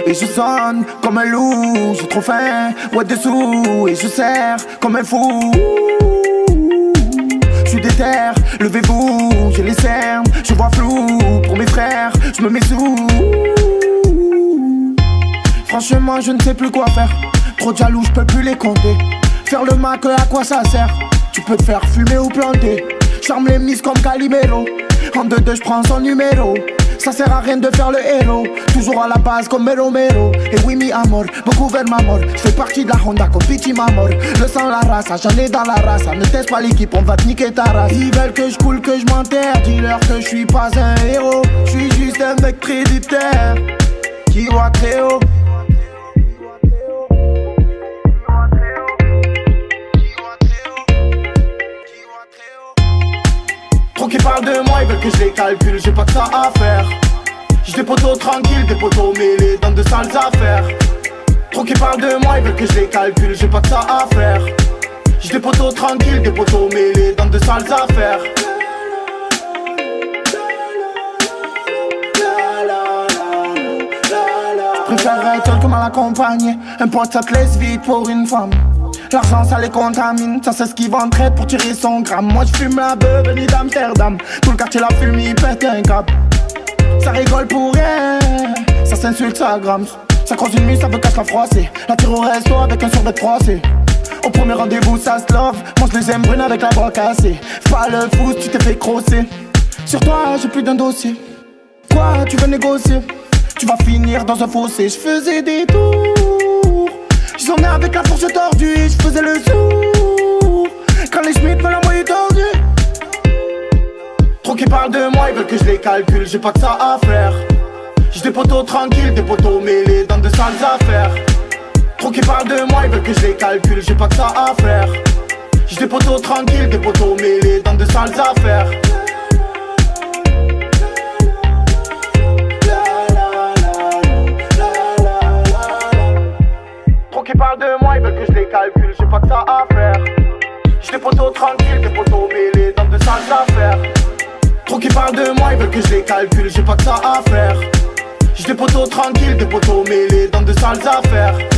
Et je sonne comme un loup, j'ai trop faim, ouais dessous. Et je serre comme un fou. Je suis déter, levez-vous, j'ai les cernes, je vois flou. Pour mes frères, je me mets sous. Franchement je ne sais plus quoi faire. Trop de jaloux, je peux plus les compter. Faire le Mac, à quoi ça sert? Tu peux te faire fumer ou planter. Charme les miss comme Calimero. En 2-2 je prends son numéro. Ça sert à rien de faire le héros. Toujours à la base comme Mero Mero. Et oui mi amor, beaucoup vers ma mort. Je fais partie de la Honda comme Pichi Mamor. Le sang la race, j'en ai dans la race. Ne teste pas l'équipe, on va te niquer ta race. Ils veulent que je coule, que je m'enterre. Dis-leur que je suis pas un héros. Je suis juste un mec créditaire qui voit très haut. Trop qui parlent de moi, ils veulent que je les calcule, j'ai pas que ça à faire. J'ai des potos tranquilles, des potos mêlés dans de sales affaires. Trop qui parlent de moi, ils veulent que je les calcule, j'ai pas que ça à faire. J'ai des potos tranquilles, des potos mêlés dans de sales affaires. Je préfère être seul que mal accompagné. Un pote ça te laisse vite pour une femme. L'argent ça les contamine, ça c'est ce qu'ils vendent traite pour tirer son gramme. Moi je fume la beuh venue d'Amsterdam. Tout le quartier la fume, il pète un cap. Ça rigole pour rien, ça s'insulte, ça grame. Ça croise une nuit, ça veut cache la froissée. La tire au resto avec un survêt froissé. Au premier rendez-vous ça se love. Moi je les aime brunes avec la bras cassée. Pas le fou, tu t'es fait crosser. Sur toi j'ai plus d'un dossier. Quoi tu veux négocier? Tu vas finir dans un fossé. Je faisais des tours. J'en ai avec la fourche tordue, je faisais le sourd. Quand les schmitts me l'envoyaient tordu. Trop qui parlent de moi, ils veulent que je les calcule, j'ai pas que ça à faire. J'ai des potos tranquilles, des potos mêlés dans de sales affaires. Trop qui parlent de moi, ils veulent que je les calcule, j'ai pas que ça à faire. J'ai des potos tranquilles, des potos mêlés dans de sales affaires. Qui parlent de moi, ils veulent que je les calcule, j'ai pas que ça à faire. J'ai des potos tranquilles, des potos mêlés dans de sales affaires. Trop qui parlent de moi, ils veulent que je les calcule, j'ai pas que ça à faire. J'ai des potos tranquilles, des potos mêlés dans de sales affaires.